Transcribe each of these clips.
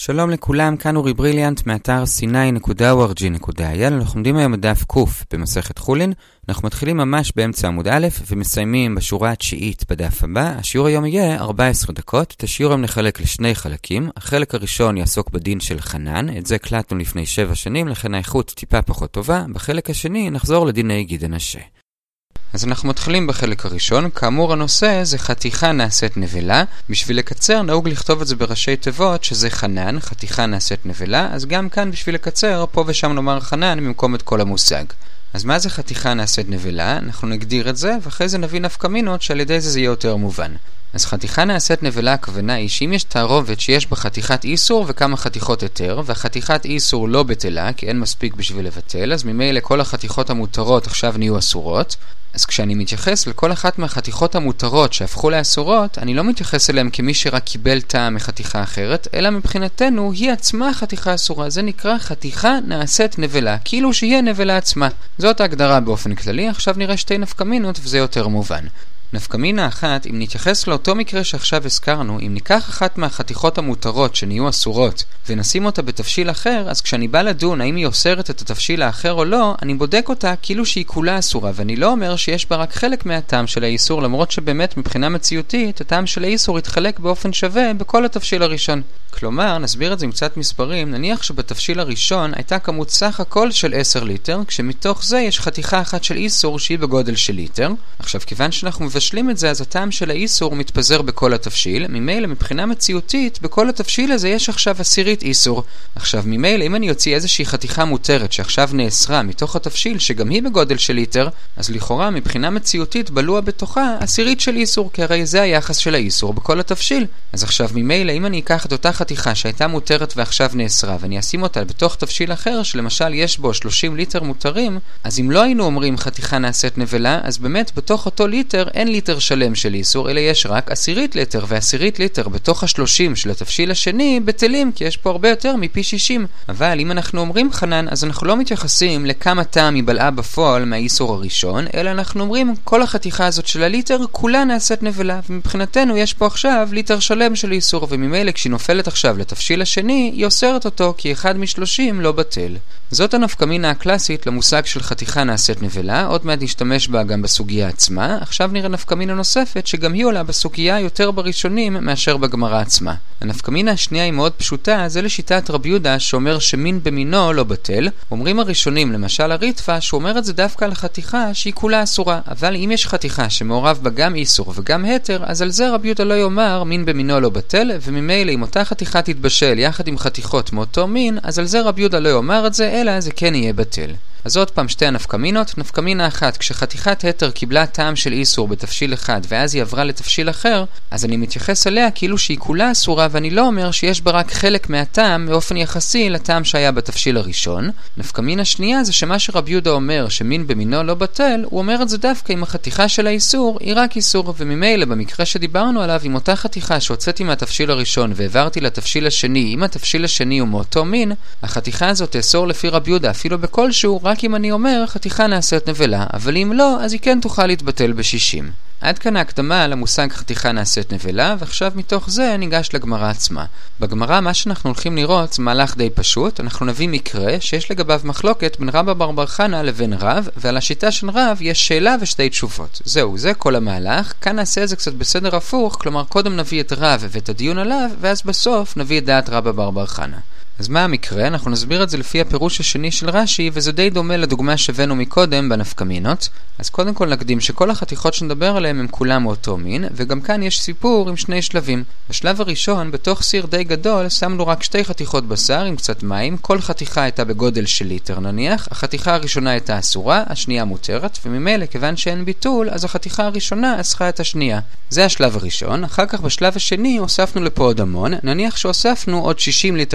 שלום לכולם, כאן אורי בריליאנט מאתר sinai.org.il. אנחנו עומדים היום בדף קוף במסכת חולין. אנחנו מתחילים ממש באמצע עמוד א' ומסיימים בשורה התשיעית בדף הבא. השיעור היום יהיה 14 דקות. את השיעור היום נחלק לשני חלקים. החלק הראשון יעסוק בדין של חנן, את זה הקלטנו לפני 7 שנים, לכן האיכות טיפה פחות טובה. בחלק השני נחזור לדיני גיד הנשה. אז אנחנו מתחילים בחלק הראשון. כאמור הנושא זה חתיכה נעשית נבלה. בשביל לקצר נהוג לכתוב את זה בראשי תיבות שזה חנן, חתיכה נעשית נבלה. אז גם כאן בשביל לקצר פה ושם נאמר חנן במקום את כל המושג. אז מה זה חתיכה נעשית נבלה? אנחנו נגדיר את זה ואחרי זה נביא נפקמינות שעל ידי זה יהיה יותר מובן. אז חתיכה נעשית נבלה הכוונה היא שאם יש תערובת שיש בה חתיכת איסור וכמה חתיכות היתר, והחתיכת איסור לא בטלה כי אין מספיק בשביל לבטל, אז ממילא כל החתיכות המותרות עכשיו נהיו אסורות. אז כשאני מתייחס לכל אחת מהחתיכות המותרות שהפכו לאסורות, אני לא מתייחס אליהם כמי שרק קיבל טעם מחתיכה אחרת, אלא מבחינתנו היא עצמה חתיכה אסורה. זה נקרא חתיכה נעשית נבלה, כאילו שהיא נבלה עצמה. זאת ההגדרה באופן כללי. עכשיו נראה שתי נפקמינות וזה יותר מובן. נפקמינה אחת, אם נתייחס לאותו מקרה שעכשיו הזכרנו, אם ניקח אחת מהחתיכות המותרות שנהיו אסורות ונשים אותה בתפשיל אחר, אז כשאני בא לדון האם היא אוסרת את התפשיל האחר או לא, אני בודק אותה כאילו שהיא כולה אסורה, ואני לא אומר שיש בה רק חלק מהטעם של האיסור, למרות שבאמת מבחינה מציאותית הטעם של האיסור יתחלק באופן שווה בכל התפשיל הראשון. כלומר, נסביר את זה עם קצת מספרים, נניח שבתפשיל הראשון הייתה כמות סך הכל של 10 ליטר, כשמתוך זה יש חתיכה אחת של איסור שהיא בגודל של ליטר. עכשיו, כיוון שאנחנו מבשלים את זה, אז הטעם של האיסור מתפזר בכל התפשיל. ממילא, מבחינה מציאותית, בכל התפשיל הזה יש עכשיו 10 איסור. עכשיו, ממילא, אם אני אוציא איזושהי חתיכה מותרת שעכשיו נאסרה מתוך התפשיל, שגם היא בגודל של ליטר, אז לכאורה, מבחינה מציאותית, בלוע בתוכה 10 של איסור, כי הרי זה היחס של האיסור בכל התפשיל. אז עכשיו, ממילא, אם אני אקח את אותה חתיכה שהייתה מותרת ועכשיו נאסרה, ואני אשים אותה בתוך תפשיל אחר, שלמשל יש בו 30 ליטר מותרים, אז אם לא היינו אומרים חתיכה נעשית נבלה, אז באמת בתוך אותו ליטר אין ליטר שלם של איסור, אלא יש רק 10 ליטר, ו10 ליטר בתוך ה30 של התפשיל השני בטלים, כי יש פה הרבה יותר מפי 60. אבל אם אנחנו אומרים חנן, אז אנחנו לא מתייחסים לכמה טעם היא בלעה בפועל מהאיסור הראשון, אלא אנחנו אומרים כל החתיכה הזאת של הליטר כולה נעשית נבלה, ומבחינתנו יש פה עכשיו ליטר שלם של איסור, וממילא כשהיא נופלת עכשיו לתפשיל השני, היא אוסרת אותו כי אחד מ30 לא בטל. זאת הנפקמינה הקלאסית למושג של חתיכה נעשית נבלה, עוד מעט נשתמש בה גם בסוגיה עצמה. עכשיו נראה נפקמינה נוספת שגם היא עולה בסוגיה יותר בראשונים מאשר בגמרא עצמה. הנפקמינה השנייה היא מאוד פשוטה, זה לשיטת רבי יהודה שאומר שמין במינו לא בטל. אומרים הראשונים, למשל הריטפה, שהוא אומר את זה דווקא על חתיכה שהיא כולה אסורה, אבל אם יש חתיכה שמעורב בה גם איסור וגם היתר, אז על זה רבי יהודה לא יאמר מין במינו לא בטל, וממילא אם אותה חתיכה תתבשל יחד עם חתיכות מאותו מין, אז על זה רבי יהודה לא יאמר את זה, אלא זה כן יהיה בטל. אז עוד פעם שתי הנפקמינות. נפקמינה אחת, כשחתיכת היתר קיבלה טעם של איסור בתפשיל אחד ואז היא עברה לתפשיל אחר, אז אני מתייחס אליה כאילו שהיא כולה אסורה, ואני לא אומר שיש בה רק חלק מהטעם באופן יחסי לטעם שהיה בתפשיל הראשון. נפקמינה שנייה זה שמה שרבי יהודה אומר שמין במינו לא בטל, הוא אומר את זה דווקא אם החתיכה של האיסור היא רק איסור, וממילא במקרה שדיברנו עליו, עם אותה חתיכה שהוצאתי מהתפשיל הראשון והעברתי לתפשיל השני, אם התפשיל השני הוא מאותו מין, החתיכה הזאת תאסור לפי רבי יהודה אפילו בכלשהו, רק אם אני אומר חתיכה נעשית נבלה, אבל אם לא, אז היא כן תוכל להתבטל ב60. עד כאן ההקדמה למושג חתיכה נעשית נבלה, ועכשיו מתוך זה ניגש לגמרא עצמה. בגמרא מה שאנחנו הולכים לראות זה מהלך די פשוט. אנחנו נביא מקרה שיש לגביו מחלוקת בין רבא בר חנא לבין רב, ועל השיטה של רב יש שאלה ושתי תשובות. זהו, זה כל המהלך. כאן נעשה את זה קצת בסדר הפוך, כלומר קודם נביא את רב ואת הדיון עליו, ואז בסוף נביא את דעת רבא בר חנא. אז מה המקרה? אנחנו נסביר את זה לפי הפירוש השני של רש"י, וזה די דומה לדוגמה שהבאנו מקודם בנפקמינות. אז קודם כל נקדים שכל החתיכות שנדבר עליהן הם כולם מאותו מין, וגם כאן יש סיפור עם שני שלבים. בשלב הראשון, בתוך סיר די גדול, שמנו רק 2 חתיכות בשר עם קצת מים, כל חתיכה הייתה בגודל של ליטר נניח, החתיכה הראשונה הייתה אסורה, השנייה מותרת, וממילא כיוון שאין ביטול, אז החתיכה הראשונה אסרה את השנייה. זה השלב הראשון. אחר כך בשלב השני הוספנו לפה עוד המון, נניח שהוספנו עוד 60 ליטר נוזל,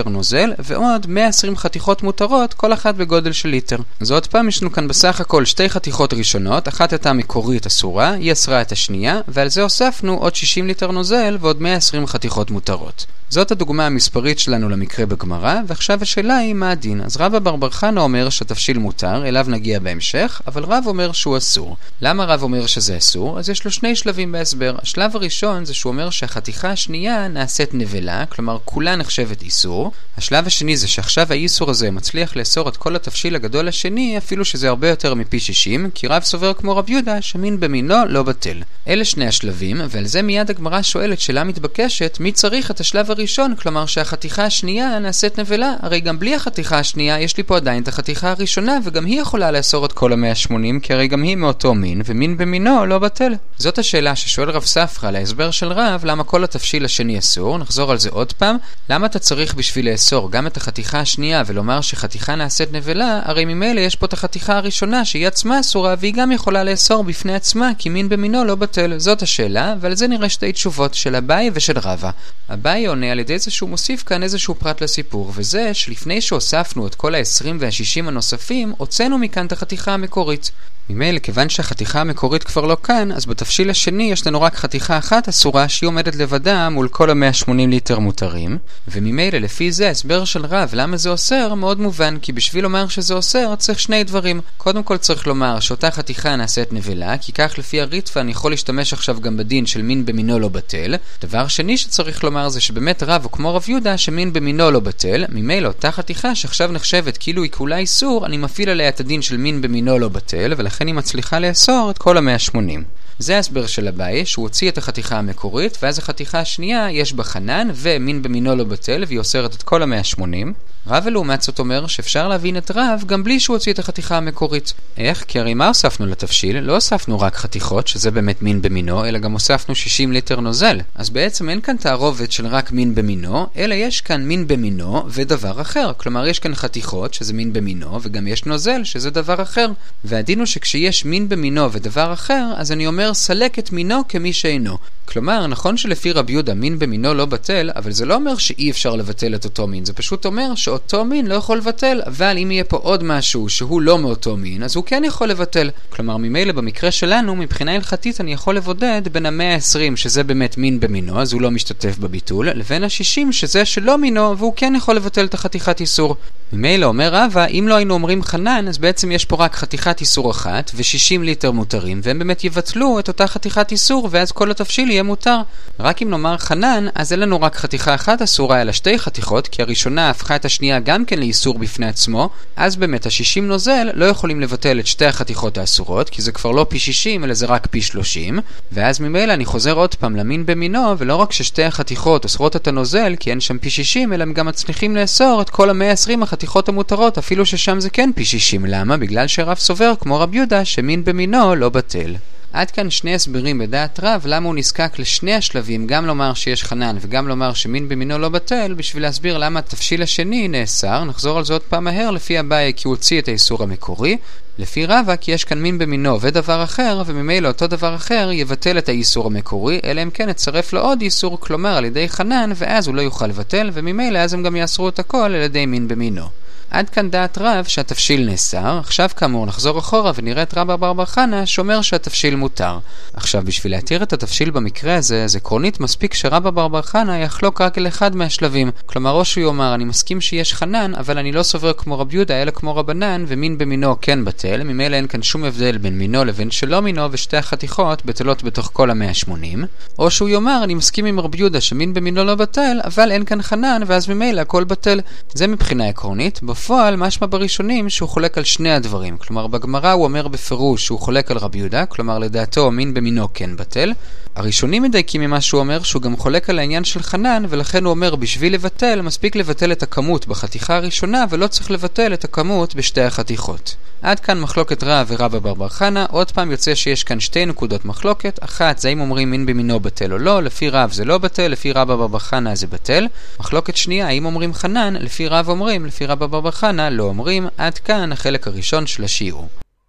נוזל, ועוד 120 חתיכות מותרות, כל אחת בגודל של ליטר. אז עוד פעם יש לנו כאן בסך הכל שתי חתיכות ראשונות, אחת הייתה מקורית אסורה, היא אסרה את השנייה, ועל זה הוספנו עוד 60 ליטר נוזל ועוד 120 חתיכות מותרות. זאת הדוגמה המספרית שלנו למקרה בגמרא, ועכשיו השאלה היא מה הדין. אז רבא בר בר חנא אומר שהתבשיל מותר, אליו נגיע בהמשך, אבל רב אומר שהוא אסור. למה רב אומר שזה אסור? אז יש לו שני שלבים בהסבר. השלב הראשון זה שהוא אומר שהחתיכה השנייה נעשית נבלה, כלומר כולה נחשבת איסור. השלב השני זה שעכשיו האיסור הזה מצליח לאסור את כל התבשיל הגדול השני, אפילו שזה הרבה יותר מפי 60, כי רב סובר כמו רב יהודה שמין במינו לא בטל. אלה שני השלבים, ועל זה מיד הגמרא שואלת שאלה מתבקשת, מי צריך את השלב הראשון, כלומר שהחתיכה השנייה נעשית נבלה? הרי גם בלי החתיכה השנייה יש לי פה עדיין את החתיכה הראשונה, וגם היא יכולה לאסור את כל ה-180, כי הרי גם היא מאותו מין, ומין במינו לא בטל. זאת השאלה ששואל רב ספרא להסבר של רב, למה כל התבשיל השני אסור. נחזור על זה עוד פעם. למה אתה צריך בשביל לאסור גם את החתיכה השנייה ולומר שחתיכה נעשית נבלה? הרי ממילא יש פה את החתיכה הראשונה שהיא עצמה אסורה, והיא גם יכולה לאסור בפני עצמה, כי מין במינו לא בטל. זאת השאלה, ועל זה נראה שתי תשובות של אביי ושל רבא. אביי עונה על ידי זה שהוא מוסיף כאן איזשהו פרט לסיפור, וזה שלפני שהוספנו את כל ה-20 וה-60 הנוספים, הוצאנו מכאן את החתיכה המקורית. ממילא, כיוון שהחתיכה המקורית כבר לא כאן, אז בתבשיל השני יש לנו רק חתיכה אחת אסורה שהיא עומדת לבדה מול כל ה-180 ליטר מותרים, וממילא לפי זה הסבר של רב למה זה אוסר מאוד מובן, כי בשביל לומר שזה אוסר צריך שני דברים. קודם כל צריך לומר שאותה חתיכה נעשית נבלה, כי כך לפי הריטב"א אני יכול להשתמש עכשיו גם בדין של מין במינו לא בטל. דבר שני שצריך לומר זה שבאמת רב הוא כמו רב יהודה שמין במינו לא בטל, ממילא אותה חתיכה שעכשיו נחשבת כאילו היא כולה איסור, אני מפעיל עליה את הדין של מין במינו לא בטל, ולכן היא מצליחה לאסור את כל ה-180. זה ההסבר של אביי, שהוא הוציא את החתיכה המקורית, ואז החתיכה השנייה יש בה חנן ומין במינו לא בטל, והיא אוסרת את כל ה-180. רב לעומת זאת אומר שאפשר להבין את רב גם בלי שהוא הוציא את החתיכה המקורית. איך? כי הרי מה הוספנו לתבשיל? לא הוספנו רק חתיכות, שזה באמת מין במינו, אלא גם הוספנו 60 ליטר נוזל. אז בעצם אין כאן תערובת של רק מין במינו, אלא יש כאן מין במינו ודבר אחר. כלומר, יש כאן חתיכות, שזה מין במינו, וגם יש נוזל, שזה דבר אחר. והדין הוא שכשיש מין במינו ודבר אחר, אז אני אומר סלק את מינו כמי שאינו. כלומר, נכון שלפי רב יהודה מין במינו לא בטל, אבל זה לא אומר שאי אפשר לבטל את אותו מין. זה פשוט אומר שאותו מין לא יכול לבטל, אבל אם יהיה פה עוד משהו שהוא לא מאותו מין, אז הוא כן יכול לבטל. כלומר, ממילא במקרה שלנו, מבחינה הלכתית אני יכול לבודד בין ה-120, שזה באמת מין במינו, אז הוא לא משתתף בביטול, לבין ה-60, שזה שלא מינו, והוא כן יכול לבטל את החתיכת איסור. ממילא אומר רבא, אם לא היינו אומרים חנן, אז בעצם יש פה רק חתיכת איסור אחת ו60 ליטר מותרים, והם באמת יבטלו את אותה חתיכת איסור, ואז כל התבשיל יהיה מותר. רק אם נאמר חנן, אז אין לנו רק חתיכה אחת אסורה, אלא שתי חתיכות, כי הראשונה הפכה את השנייה גם כן לאיסור בפני עצמו, אז באמת ה-60 נוזל לא יכולים לבטל את שתי החתיכות האסורות, כי זה כבר לא פי 60, אלא זה רק פי 30, ואז ממילא אני חוזר עוד פעם למין במינו, ולא רק ששתי החתיכות אוסרות את הנוזל, כי אין שם פי 60, אלא הם גם מצליחים לאסור את כל ה-120 החתיכות המותרות, אפילו ששם זה כן פי 60. למה? בגלל שרב סובר, כמו רב יהודה, שמין במינו לא בטל. עד כאן שני הסברים בדעת רב למה הוא נזקק לשני השלבים, גם לומר שיש חנן וגם לומר שמין במינו לא בטל, בשביל להסביר למה התבשיל השני נאסר. נחזור על זה עוד פעם מהר. לפי אביי כי הוא הוציא את האיסור המקורי, לפי רבא כי יש כאן מין במינו ודבר אחר, וממילא אותו דבר אחר יבטל את האיסור המקורי, אלא אם כן יצרף לו עוד איסור, כלומר על ידי חנן, ואז הוא לא יוכל לבטל, וממילא אז הם גם יאסרו את הכל על ידי מין במינו. עד כאן דעת רב שהתבשיל נאסר. עכשיו כאמור נחזור אחורה ונראה את רבא בר בר חנא שאומר שהתבשיל מותר. עכשיו בשביל להתיר את התבשיל במקרה הזה, זה עקרונית מספיק שרבא בר בר חנא יחלוק רק על אחד מהשלבים. כלומר או שהוא יאמר אני מסכים שיש חנן, אבל אני לא סובר כמו רב יהודה אלא כמו רבנן, ומין במינו כן בטל, ממילא אין כאן שום הבדל בין מינו לבין שלא מינו, ושתי החתיכות בטלות בתוך כל ה-180. או שהוא יאמר אני מסכים עם רב יהודה שמין במינו לא בטל, אבל אין כאן חנן ואז ממילא הכל בטל. זה מבחינה עקרונית. בפועל משמע בראשונים שהוא חולק על שני הדברים. כלומר בגמרא הוא אומר בפירוש שהוא חולק על רבי יהודה, כלומר לדעתו מין במינו כן בטל. הראשונים מדייקים ממה שהוא אומר שהוא גם חולק על העניין של חנן, ולכן הוא אומר בשביל לבטל מספיק לבטל את הכמות בחתיכה הראשונה ולא צריך לבטל את הכמות בשתי החתיכות. עד כאן מחלוקת רב ורבא בר בר חנא. עוד פעם יוצא שיש כאן שתי נקודות מחלוקת. אחת זה אם אומרים מין במינו בטל או לא, לפי רב זה לא בטל, לפי רבא בר בר חנא זה בטל. מחלוקת שנייה, האם אומרים חנן, לפי רב אומרים, לפי רבא בר בר חנא לא אומרים. עד כאן החלק הראשון של השיעור.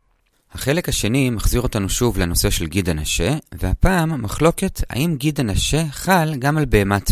החלק השני מחזיר אותנו שוב לנושא של גיד הנשה, והפעם מחלוקת האם גיד הנשה חל גם על בהמה טמאה.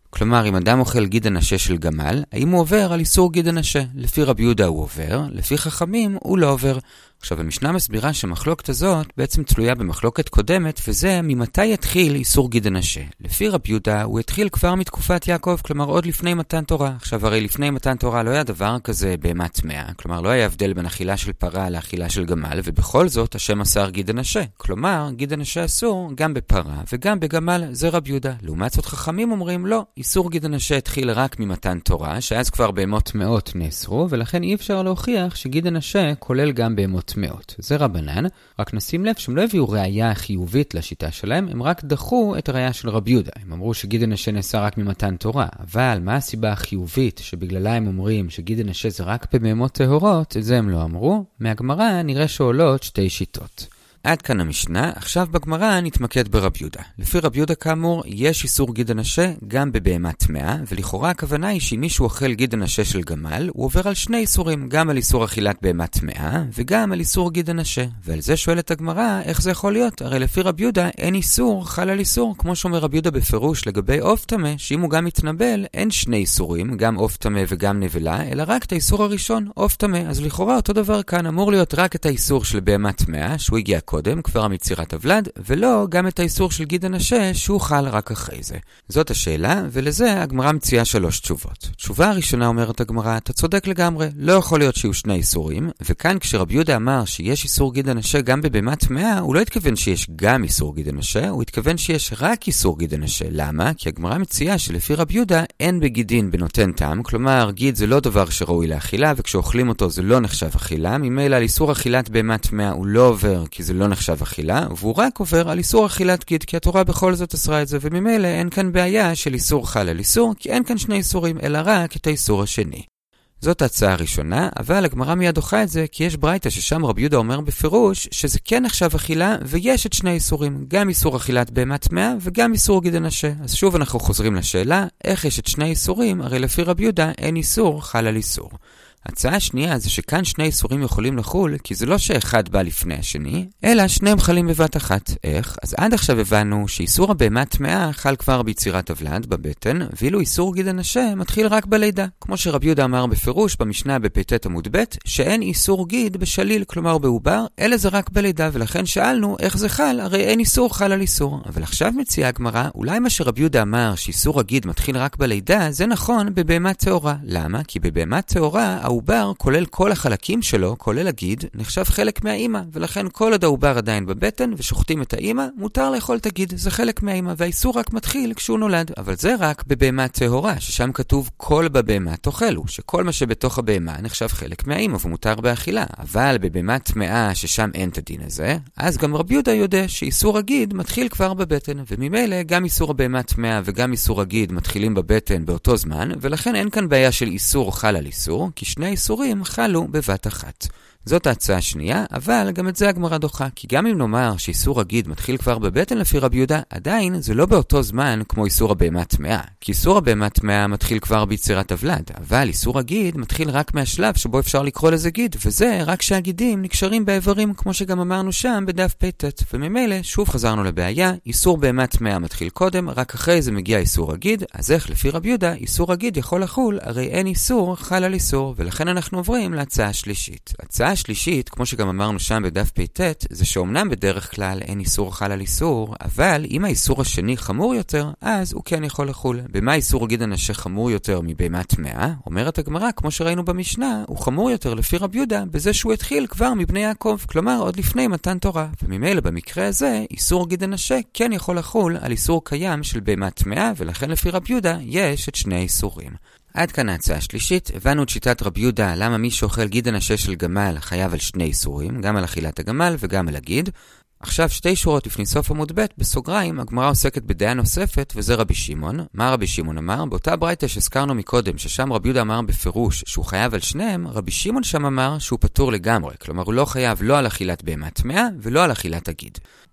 כלומר, אם אדם אוכל גיד הנשה של גמל, האם הוא עובר על איסור גיד הנשה? לפי רבי יהודה הוא עובר, לפי חכמים הוא לא עובר. עכשיו, המשנה מסבירה שמחלוקת הזאת בעצם תלויה במחלוקת קודמת, וזה ממתי יתחיל איסור גיד הנשה. לפי רבי יהודה הוא התחיל כבר מתקופת יעקב, כלומר עוד לפני מתן תורה. עכשיו, הרי לפני מתן תורה לא היה דבר כזה בהמה טמאה, כלומר לא היה הבדל בין אכילה של פרה לאכילה של גמל, ובכל זאת השם אסר גיד הנשה. כלומר, גיד הנשה אסור גם בפרה וגם בגמל, זה רבי יהודה. לעומת זאת חכמים אומרים לא, איסור גיד הנשה התחיל רק ממתן תורה, שאז כבר בהמות טמאות נאסרו, ולכן אי אפשר להוכיח שגיד הנשה כולל גם בהמות טמאות. זה רבנן, רק נשים לב שהם לא הביאו ראייה חיובית לשיטה שלהם, הם רק דחו את הראייה של רבי יהודה. הם אמרו שגיד הנשה נאסר רק ממתן תורה, אבל מה הסיבה החיובית שבגללה הם אומרים שגיד הנשה זה רק בהמות טהורות? את זה הם לא אמרו. מהגמרא נראה שעולות שתי שיטות. עד כאן המשנה, עכשיו בגמרא נתמקד ברבי יהודה. לפי רבי יהודה כאמור, יש איסור גיד הנשה גם בבהמה טמאה, ולכאורה הכוונה היא שאם מישהו אוכל גיד הנשה של גמל, הוא עובר על שני איסורים, גם על איסור אכילת בהמה טמאה, וגם על איסור גיד הנשה. ועל זה שואלת הגמרא, איך זה יכול להיות? הרי לפי רבי יהודה אין איסור, חל על איסור, כמו שאומר רבי יהודה בפירוש לגבי עוף טמא, שאם הוא גם מתנבל, אין שני איסורים, גם עוף טמא וגם נבלה, אלא רק את האיסור הראשון, עוף טמא. אז לכאורה אותו דבר כאן אמור להיות רק את האיסור של בהמה טמאה, שהוא הגיע קודם, כבר מצירת הוולד, ולא גם את האיסור של גיד הנשה, שהוא חל רק אחרי זה. זאת השאלה, ולזה הגמרא מציעה 3 תשובות. תשובה הראשונה אומרת הגמרא, אתה צודק לגמרי, לא יכול להיות שיהיו 2 איסורים, וכאן כשרבי יהודה אמר שיש איסור גיד הנשה גם בבהמה טמאה, הוא לא התכוון שיש גם איסור גיד הנשה, הוא התכוון שיש רק איסור גיד הנשה. למה? כי הגמרא מציעה שלפי רבי יהודה אין בגידין בנותן טעם, כלומר גיד זה לא דבר שראוי לאכילה, וכשאוכלים אותו זה לא נחשב אכילה. ממילא על איסור אכילת בהמה טמאה הוא לא עובר, כי זה לא נחשב אכילה, והוא רק עובר על איסור אכילת גיד, כי התורה בכל זאת אסרה את זה, וממילא אין כאן בעיה של איסור חל על איסור, כי אין כאן 2 איסורים, אלא רק את האיסור השני. זאת ההצעה הראשונה, אבל הגמרא מיד דוחה את זה, כי יש ברייתא ששם רבי יהודה אומר בפירוש שזה כן נחשב אכילה, ויש את 2 איסורים, גם איסור אכילת בהמה טמאה וגם איסור גיד הנשה. אז שוב אנחנו חוזרים לשאלה, איך יש את 2 איסורים? הרי לפי רבי יהודה אין איסור חל על איסור. הצעה השנייה זה שכאן 2 איסורים יכולים לחול, כי זה לא שאחד בא לפני השני, אלא שניהם חלים בבת אחת. איך? אז עד עכשיו הבנו שאיסור הבהמה טמאה חל כבר ביצירת הוולד, בבטן, ואילו איסור גיד הנשה מתחיל רק בלידה. כמו שרבי יהודה אמר בפירוש במשנה בפ"ט עמוד ב', שאין איסור גיד בשליל, כלומר בעובר, אלא זה רק בלידה, ולכן שאלנו איך זה חל, הרי אין איסור חל על איסור. אבל עכשיו מציעה הגמרא, אולי מה שרבי יהודה אמר שאיסור הגיד מתחיל רק בלידה, זה נכון בבהמה טהורה. למה? כי בבהמה טהורה העובר, כולל כל החלקים שלו, כולל הגיד, נחשב חלק מהאימא, ולכן כל עוד העובר עדיין בבטן ושוחטים את האימא, מותר לאכול את הגיד, זה חלק מהאימא, והאיסור רק מתחיל כשהוא נולד. אבל זה רק בבהמה טהורה, ששם כתוב כל בבהמה תאכלו, שכל מה שבתוך הבהמה נחשב חלק מהאימא ומותר באכילה. אבל בבהמה טמאה, ששם אין את הדין הזה, אז גם רבי יהודה יודע שאיסור הגיד מתחיל כבר בבטן, וממילא גם איסור הבהמה טמאה וגם איסור הגיד מתחילים בבטן באותו זמן, ולכן אין כאן בעיה של איסור חל על איסור, כי 2 איסורים חלו בבת אחת. זאת ההצעה השנייה, אבל גם את זה הגמרא דוחה, כי גם אם נאמר שאיסור הגיד מתחיל כבר בבטן לפי רבי יהודה, עדיין זה לא באותו זמן כמו איסור הבהמה טמאה. כי איסור הבהמה טמאה מתחיל כבר ביצירת הוולד, אבל איסור הגיד מתחיל רק מהשלב שבו אפשר לקרוא לזה גיד, וזה רק שהגידים נקשרים באיברים, כמו שגם אמרנו שם בדף פ"ט. וממילא שוב חזרנו לבעיה, איסור בהמה טמאה מתחיל קודם, רק אחרי זה מגיע איסור הגיד. אז איך לפי רבי יהודה איסור הגיד יכול לחול? הרי אין איסור חל על איסור, ולכן אנחנו עוברים להצעה השלישית. ההצעה השלישית, כמו שגם אמרנו שם בדף פ"ט, זה שאומנם בדרך כלל אין איסור חל על איסור, אבל אם האיסור השני חמור יותר, אז הוא כן יכול לחול. במה איסור גיד הנשה חמור יותר מבהמה טמאה? אומרת הגמרא, כמו שראינו במשנה, הוא חמור יותר לפי רבי יהודה בזה שהוא התחיל כבר מבני יעקב, כלומר עוד לפני מתן תורה. וממילא במקרה הזה, איסור גיד הנשה כן יכול לחול על איסור קיים של בהמה טמאה, ולכן לפי רבי יהודה יש את 2 איסורים. עד כאן ההצעה השלישית, הבנו את שיטת רבי יהודה למה מי שאוכל גיד הנשה של גמל חייב על 2 איסורים, גם על אכילת הגמל וגם על הגיד. עכשיו 2 שורות לפני סוף עמוד ב' בסוגריים, הגמרא עוסקת בדעה נוספת, וזה רבי שמעון. מה רבי שמעון אמר? באותה ברייתא שהזכרנו מקודם, ששם רבי יהודה אמר בפירוש שהוא חייב על 2, רבי שמעון שם אמר שהוא פטור לגמרי, כלומר הוא לא חייב לא על אכילת בהמה טמאה ולא על אכילת הגיד.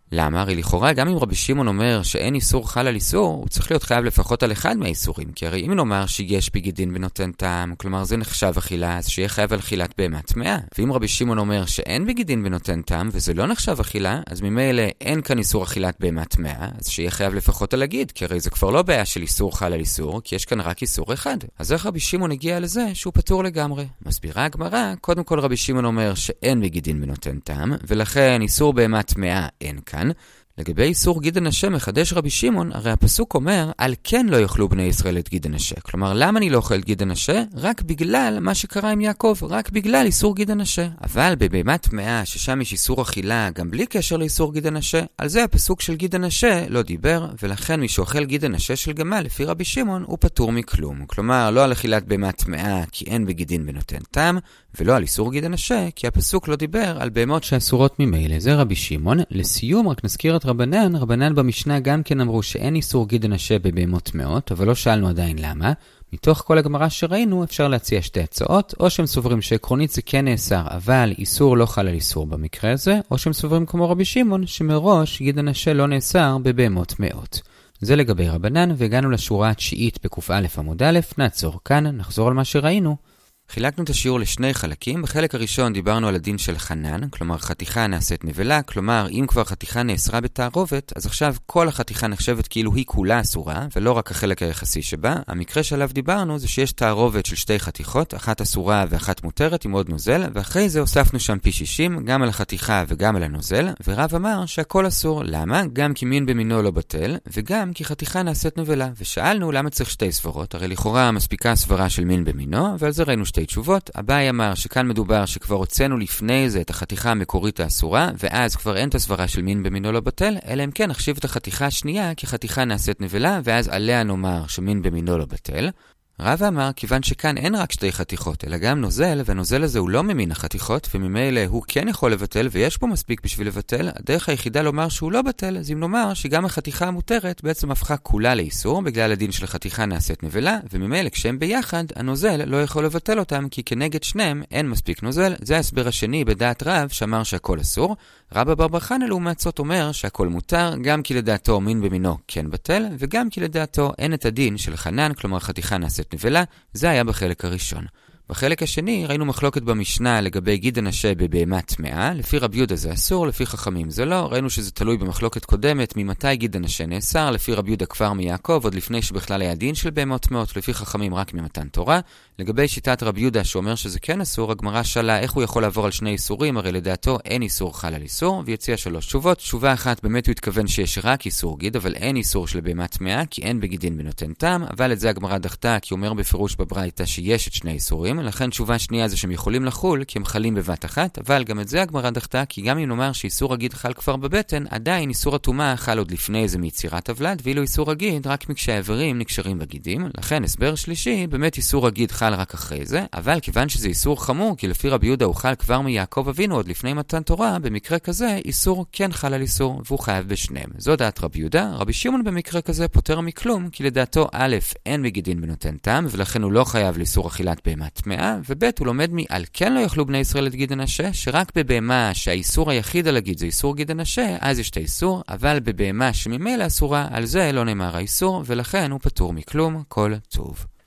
למה? הרי לכאורה גם אם רבי שמעון אומר שאין איסור חל על איסור, הוא צריך להיות חייב לפחות על אחד מהאיסורים. כי הרי אם נאמר שיש בגידין ונותן טעם, כלומר זה נחשב אכילה, אז שיהיה חייב על אכילת בהמה טמאה. ואם רבי שמעון אומר שאין בגידין ונותן טעם, וזה לא נחשב אכילה, אז ממילא אין כאן איסור אכילת בהמה טמאה, אז שיהיה חייב לפחות על הגיד, כי הרי זה כבר לא בעיה של איסור חל על איסור, כי יש כאן רק איסור אחד. אז איך רבי שמעון הגיע לזה שהוא פטור לגמרי? מסבירה הגמרא, קודם כל רבי שמעון אומר שאין בגידין ונותן טעם, ולכן איסור בהמה טמאה אין כאן. לגבי איסור גיד הנשה מחדש רבי שמעון, הרי הפסוק אומר, על כן לא יאכלו בני ישראל את גיד הנשה. כלומר, למה אני לא אוכל את גיד הנשה? רק בגלל מה שקרה עם יעקב, רק בגלל איסור גיד הנשה. אבל בבהמה טמאה, ששם יש איסור אכילה, גם בלי קשר לאיסור גיד הנשה, על זה הפסוק של גיד הנשה לא דיבר, ולכן מי שאוכל גיד הנשה של גמל, לפי רבי שמעון, הוא פטור מכלום. כלומר, לא על אכילת בהמה טמאה, כי אין בגידין ונותן טעם, ולא על איסור גיד הנשה, כי הפסוק לא דיבר על בהמות שאסורות ממילא. זה רבי שמעון. לסיום, רק נזכיר את רבנן במשנה גם כן אמרו שאין איסור גיד הנשה בבהמות טמאות, אבל לא שאלנו עדיין למה. מתוך כל הגמרא שראינו אפשר להציע שתי הצעות, או שהם סוברים שעקרונית זה כן נאסר, אבל איסור לא חל על איסור במקרה הזה, או שהם סוברים כמו רבי שמעון, שמראש גיד הנשה לא נאסר בבהמות טמאות. זה לגבי רבנן, והגענו לשורה התשיעית בק"א עמוד א', נעצור כאן, נחזור על מה שראינו. חילקנו את השיעור לשני חלקים. בחלק הראשון דיברנו על הדין של חנן, כלומר חתיכה נעשית נבלה, כלומר אם כבר חתיכה נאסרה בתערובת, אז עכשיו כל החתיכה נחשבת כאילו היא כולה אסורה, ולא רק החלק היחסי שבה. המקרה שעליו דיברנו זה שיש תערובת של שתי חתיכות, אחת אסורה ואחת מותרת עם עוד נוזל, ואחרי זה הוספנו שם פי 60, גם על החתיכה וגם על הנוזל, ורב אמר שהכל אסור. למה? גם כי מין במינו לא בטל, וגם כי חתיכה נעשית נבלה. ושאלנו למה צריך שתי סברות, הרי לכאורה מספיקה סברה של מין במינו, ועל זה ראינו שתי תשובות. אביי אמר שכאן מדובר שכבר הוצאנו לפני זה את החתיכה המקורית האסורה, ואז כבר אין את הסברה של מין במינו לא בטל, אלא אם כן נחשיב את החתיכה השנייה כחתיכה נעשית נבלה, ואז עליה נאמר שמין במינו לא בטל. רב אמר, כיוון שכאן אין רק שתי חתיכות, אלא גם נוזל, והנוזל הזה הוא לא ממין החתיכות, וממילא הוא כן יכול לבטל, ויש פה מספיק בשביל לבטל, הדרך היחידה לומר שהוא לא בטל, אז אם נאמר שגם החתיכה המותרת בעצם הפכה כולה לאיסור, בגלל הדין של חתיכה נעשית נבלה, וממילא כשהם ביחד, הנוזל לא יכול לבטל אותם, כי כנגד שניהם אין מספיק נוזל. זה ההסבר השני בדעת רב, שאמר שהכל אסור. רבא בר חנא לעומת זאת אומר שהכל מותר, גם כי לדעתו מין במינו כן בטל, וגם כי לדעתו אין את הדין של חנן, כלומר חתיכה נעשית נבלה. זה היה בחלק הראשון. בחלק השני ראינו מחלוקת במשנה לגבי גיד הנשה בבהמה טמאה. לפי רבי יהודה זה אסור, לפי חכמים זה לא. ראינו שזה תלוי במחלוקת קודמת ממתי גיד הנשה נאסר. לפי רבי יהודה כבר מיעקב, עוד לפני שבכלל היה דין של בהמות טמאות, לפי חכמים רק ממתן תורה. לגבי שיטת רבי יהודה שאומר שזה כן אסור, הגמרא שאלה איך הוא יכול לעבור על שני איסורים, הרי לדעתו אין איסור חל על איסור, ויציע 3 תשובות. תשובה אחת, באמת הוא התכוון שיש רק איסור גיד, אבל אין איסור של בהמה טמאה, כי אין בגידין ונותן טעם, אבל את זה הגמרא דחתה, כי אומר בפירוש בברייתא שיש את שני איסורים. לכן תשובה שנייה זה שהם יכולים לחול, כי הם חלים בבת אחת, אבל גם את זה הגמרא דחתה, כי גם אם נאמר שאיסור הגיד חל כבר בבטן, עדיין איסור הטומאה חל עוד לפני זה מיצירת הוולד, ואילו איסור הגיד רק כשהאיברים נקשרים בגידים. לכן הסבר שלישי, באמת איסור הגיד חל רק אחרי זה, אבל כיוון שזה איסור חמור, כי לפי רבי יהודה הוא חל כבר מיעקב אבינו עוד לפני מתן תורה, במקרה כזה איסור כן חל על איסור, והוא חייב בשניהם. זו דעת רבי יהודה. רבי שמעון במקרה כזה פוטר מכלום, כי לדעתו א' אין בגידין ונותן טעם, ולכן הוא לא חייב לאיסור אכילת בהמה טמאה, וב' הוא לומד מעל כן לא יאכלו בני ישראל את גיד הנשה, שרק בבהמה שהאיסור היחיד על הגיד זה איסור גיד הנשה, אז יש את האיסור, אבל בבהמה שממילא אסורה, על זה לא נאמר האיסור, ולכן הוא פטור מכלום. כל טוב.